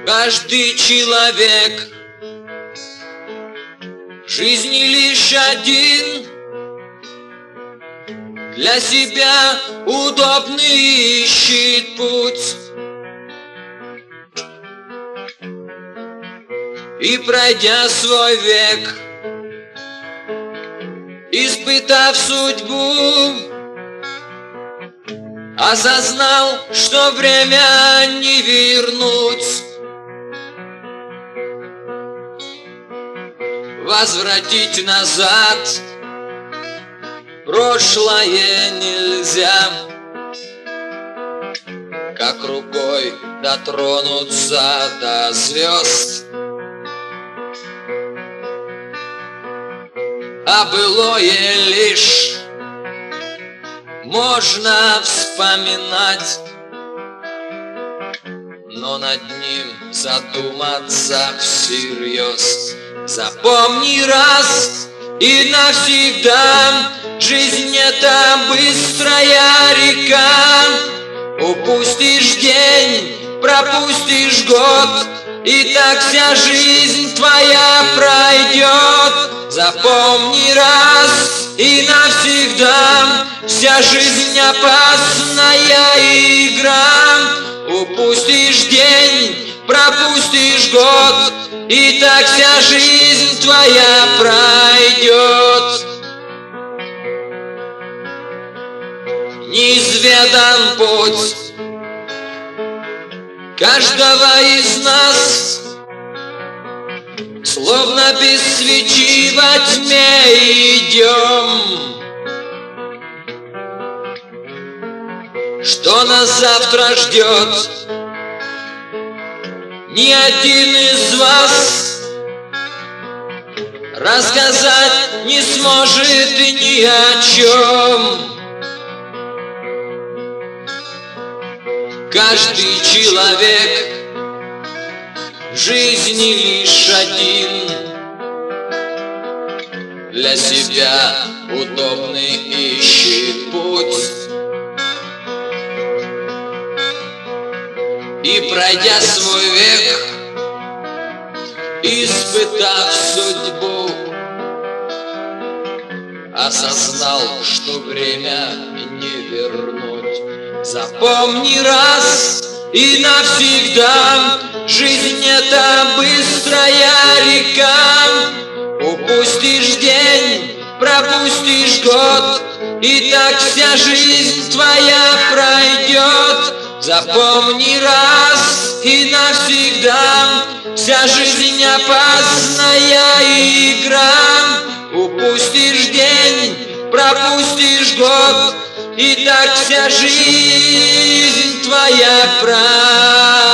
Каждый человек в жизни лишь один, для себя удобный ищет путь. И пройдя свой век, испытав судьбу, осознал, что время не вернуть. Возвратить назад прошлое нельзя, как рукой дотронуться до звезд. А былое лишь можно вспоминать, но над ним задуматься всерьез. Запомни раз и навсегда, жизнь это быстрая река. Упустишь день, пропустишь год, и так вся жизнь твоя пройдет. Запомни раз и навсегда, вся жизнь опасная игра. Упустишь день, пропустишь год, и так вся жизнь твоя пройдет. Неизведан путь каждого из нас, словно без свечи во тьме идем. Что нас завтра ждет, ни один из вас рассказать не сможет ни о чем. Каждый человек в жизни лишь один, для себя удобный ищет путь. И пройдя свой век, испытав судьбу, осознал, что время не вернуть. Запомни раз и навсегда, жизнь это быстрая река. Упустишь день, пропустишь год, и так вся жизнь твоя пройдет. Запомни раз и навсегда, вся жизнь опасная игра. Упустишь день, пропустишь год, и так вся жизнь твоя пройдет.